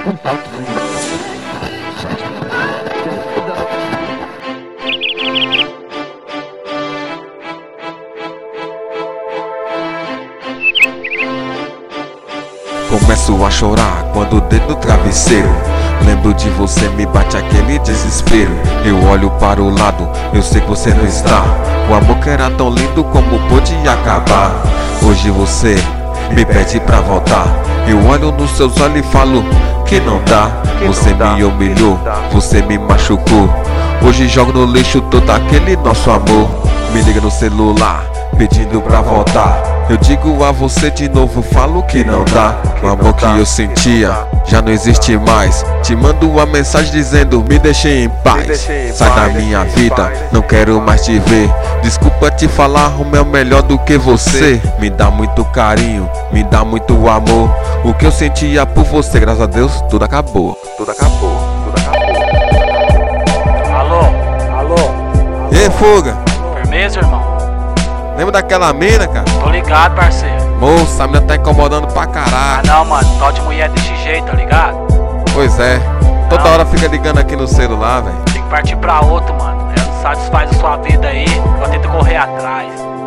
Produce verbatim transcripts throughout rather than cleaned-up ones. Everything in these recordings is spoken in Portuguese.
Começo a chorar quando o dedo no travesseiro. Lembro de você, me bate aquele desespero. Eu olho para o lado, eu sei que você não está. O amor que era tão lindo, como pôde acabar? Hoje você me pede pra voltar. Eu olho nos seus olhos e falo que não dá. Você me humilhou, você me machucou. Hoje jogo no lixo todo aquele nosso amor. Me liga no celular, pedindo pra voltar. Eu digo a você de novo, falo que não dá. O amor que eu sentia já não existe mais. Te mando uma mensagem dizendo, me deixe em paz. Sai da minha vida, não quero mais te ver. Desculpa te falar, o meu melhor do que você. Me dá muito carinho, me dá muito amor. O que eu sentia por você, graças a Deus, tudo acabou. Tudo acabou, tudo acabou. Alô, alô. E aí, Fuga? Firmeza, irmão? Lembra daquela mina, cara? Tô ligado, parceiro. Moça, a mina tá incomodando pra Ah caralho. não, mano, tal de mulher desse jeito, tá ligado? Pois é, toda Não. hora fica ligando aqui no celular, velho. Tem que partir pra outro, mano. Ela não satisfaz a sua vida aí, eu tento correr atrás.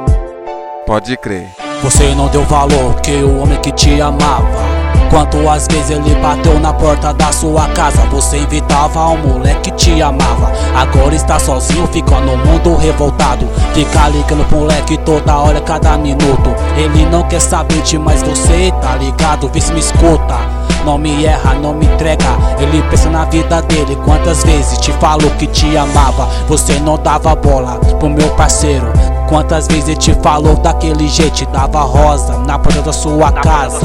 Pode crer. Você não deu valor que o homem que te amava. Quantas vezes ele bateu na porta da sua casa. Você invitava um moleque que te amava. Agora está sozinho, fica no mundo revoltado. Fica ligando pro moleque toda hora, cada minuto. Ele não quer saber de mais você, tá ligado? Vê se me escuta. Não me erra, não me entrega. Ele pensa na vida dele. Quantas vezes te falou que te amava? Você não dava bola pro meu parceiro. Quantas vezes ele te falou daquele jeito? Te dava rosa na porta da sua casa.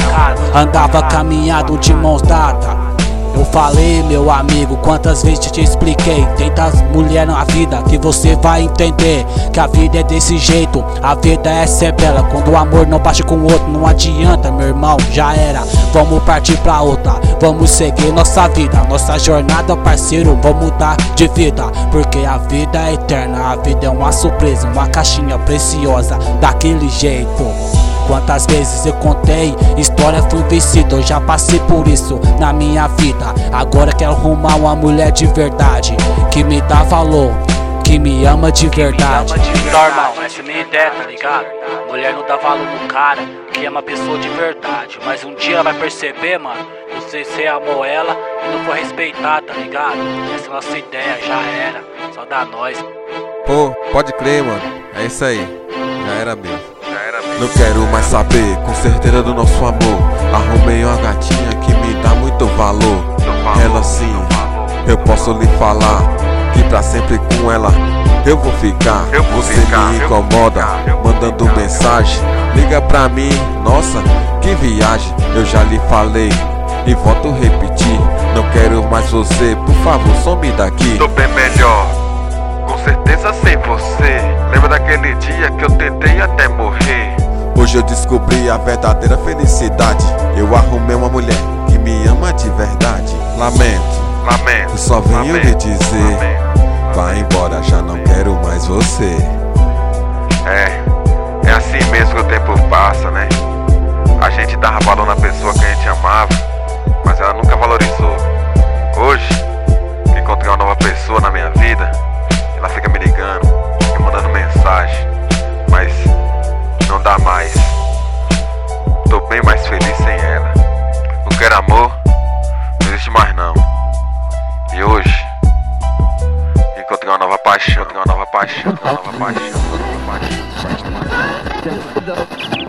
Andava caminhado de mãos dadas. Eu falei, meu amigo, quantas vezes te expliquei. Tenta mulher na vida que você vai entender que a vida é desse jeito, a vida é ser bela. Quando o amor não bate com o outro, não adianta, meu irmão, já era. Vamos partir pra outra, vamos seguir nossa vida. Nossa jornada, parceiro, vamos mudar de vida. Porque a vida é eterna, a vida é uma surpresa, uma caixinha preciosa, daquele jeito. Quantas vezes eu contei, história fui vencido. Eu já passei por isso na minha vida. Agora quero arrumar uma mulher de verdade, que me dá valor, que me ama de verdade. Então, irmão, essa é a minha ideia, tá ligado? Mulher não dá valor no cara que ama a pessoa de verdade. Mas um dia ela vai perceber, mano, você, você amou ela e não foi respeitar, tá ligado? Essa é a nossa ideia, já era, só dá nós. Pô, pode crer, mano. É isso aí. Já era mesmo. Não quero mais saber, com certeza, do nosso amor. Arrumei uma gatinha que me dá muito valor. Ela sim, eu posso lhe falar que pra sempre com ela eu vou ficar. Você me incomoda, mandando mensagem. Liga pra mim, nossa, que viagem. Eu já lhe falei e volto a repetir. Não quero mais você, por favor, some daqui. Tô bem melhor, com certeza sem você. Lembra daquele dia que eu tentei até morrer? Hoje eu descobri a verdadeira felicidade. Eu arrumei uma mulher que me ama de verdade. Lamento, Lamento, eu só venho lamento, lhe dizer, lamento. vai embora, já não quero mais você. É, é assim mesmo que o tempo passa, né? A gente dava valor na pessoa que a gente amava, mas ela nunca valorizou. Hoje, que encontrei uma nova pessoa na minha vida, ela fica me ligando, me mandando mensagem, mas não dá mais. Tô bem mais feliz sem ela. Não quero amor, não existe mais não. E hoje encontrei uma nova paixão, encontrei uma nova paixão, uma nova paixão, uma nova paixão.